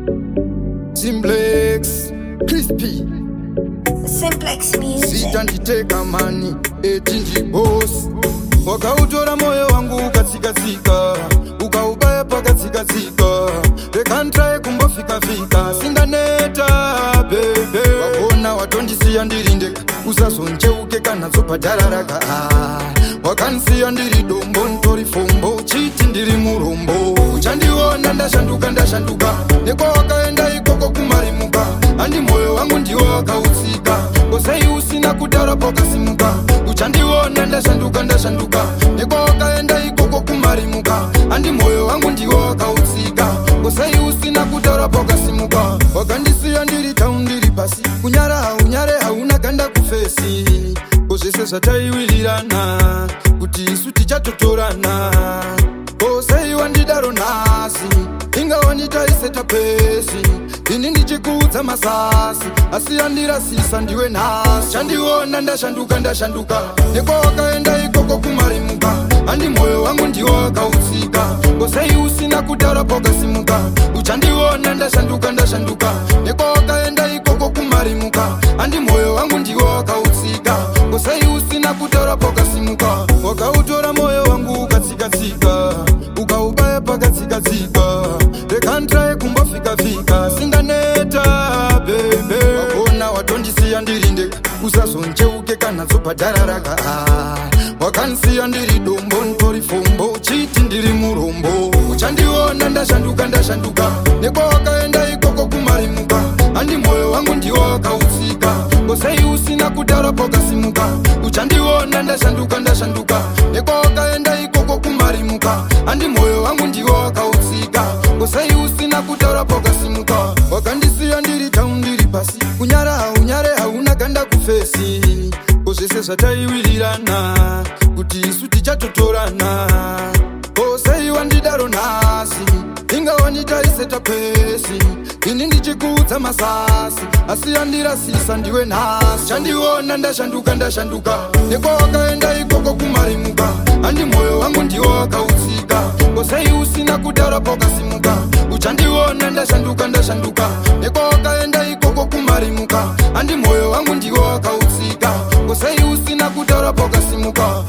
Simplex, Crispy, Simplex Music. Sita nditeka mani, etinji boss. Wakautora moyo wangu ukatsika-tsika, ukaubaya pakatsika-tsika. Rekantrae kumbofika-fika, singaneta bebe. Wakona watondisiya ndiri ndeka, usazonjeuke kana zopadararaka. Wakanisiya ndiri dombo, ntori fombo, chiti ndiri murombo. Uchandiona ndashanduka, nekwa wakaenda ikoko kumarimuka. Andi moyo wangu ndiwo wakautsika, kosei usina kutaura pakasimuka. Uchandiona ndashanduka, nekwa wakaenda ikoko kumarimuka. Andi moyo wangu ndiwo wakautsika, kosei usina kutaura pakasimuka. Wakandisiya ndiri town ndiri pasi, unyare hauna ganda kufesi. Kozvese zvataiwirirana, kuti isu tichatotorana. Kosei wandidaro nhasi, ingawanditaiseta pesi. Ini ndichikuudza masasi, asi yandirasisa ndiwe nhasi. Chandiona ndashanduka, nekwa wakaenda ikoko kumarimuka. Andi moyo wangu ndiwo wakautsika, kosei usina kutaura pakasimuka. Uchandiona ndashanduka, nekwa wakaenda ikoko kumarimuka. Andi moyo wangu ndiwo wakautsika, kosei usina kutaura pakasimuka. Wakautora moyo wangu ukatsika-tsika, ukaubaya pakatsika-tsika. Rekantrae kumbofika-fika, singaneta bebe. Wakona watondisiya ndiri ndeka, usazonjeuke kana zopadararaka. Wakanisiya ndiri dombo, ntori fombo, chiti ndiri murombo. Uchandiona ndashanduka, nekwa wakaenda ikoko kumarimuka. Andi moyo wangu ndiwo wakautsika, kosei usina kutaura pakasimuka. Uchandiona ndashanduka, nekwa wakaenda ikoko kumarimuka. Andi moyo wangu ndiwo wakautsika, kosei usina kutaura pakasimuka. Wakandisiya ndiri town ndiri pasi, unyare hauna ganda kufesi. Kozvese zvataiwirirana, kuti isu tichatotorana. Kosei wandidaro nhasi, ingawanditaiseta pesi. Ini ndichikuudza masasi, asi yandirasisa ndiwe nhasi. Chandiona ndashanduka, nekwa wakaenda ikoko kumarimuka. Andi moyo wangu ndiwo wakautsika, kosei usina kutaura pakasimuka. Uchandiona ndashanduka, nekwa wakaenda ikoko kumarimuka. Andi moyo wangu ndiwo wakautsika, kosei usina kutaura pakasimuka.